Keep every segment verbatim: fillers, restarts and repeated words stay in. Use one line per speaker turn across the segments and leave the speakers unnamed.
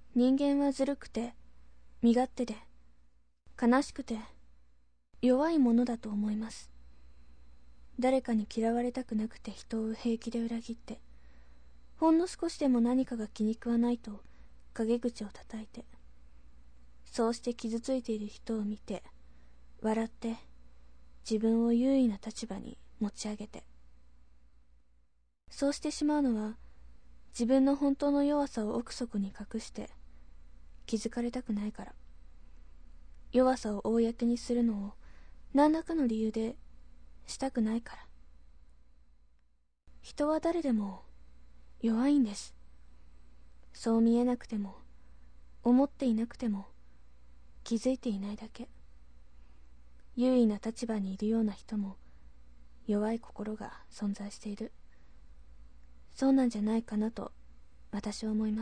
人間はずるくて身勝手で悲しくて弱いものだと思います。誰かに嫌われたくなくて人を平気で裏切って、ほんの少しでも何かが気に食わないと陰口を叩いて、そうして傷ついている人を見て笑って自分を優位な立場に持ち上げて、そうしてしまうのは自分の本当の弱さを奥底に隠して気づかれたくないから。弱さを公にするのを何らかの理由でしたくないから。人は誰でも弱いんです。そう見えなくても思っていなくても気づいていないだけ。優位な立場にいるような人も弱い心が存在している。そうなんじゃないかなと私は思います。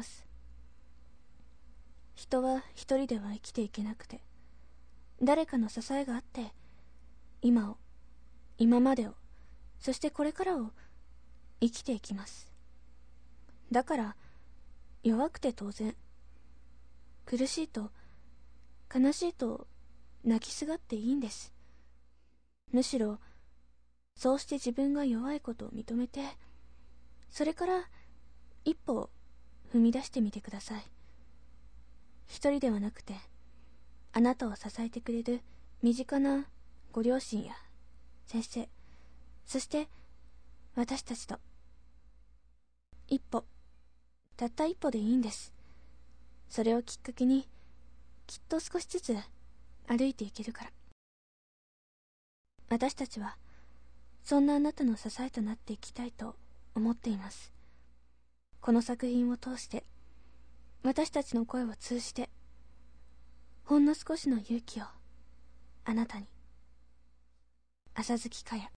人は一人では生きていけなくて、誰かの支えがあって今を、今までを、そしてこれからを生きていきます。だから弱くて当然、苦しいと悲しいと泣きすがっていいんです。むしろそうして自分が弱いことを認めて、それから一歩踏み出してみてください。一人ではなくて、あなたを支えてくれる身近なご両親や先生、そして私たちと一歩、たった一歩でいいんです。それをきっかけにきっと少しずつ歩いていけるから。私たちはそんなあなたの支えとなっていきたいと思っています。この作品を通して、私たちの声を通じて、ほんの少しの勇気をあなたに。浅月かや。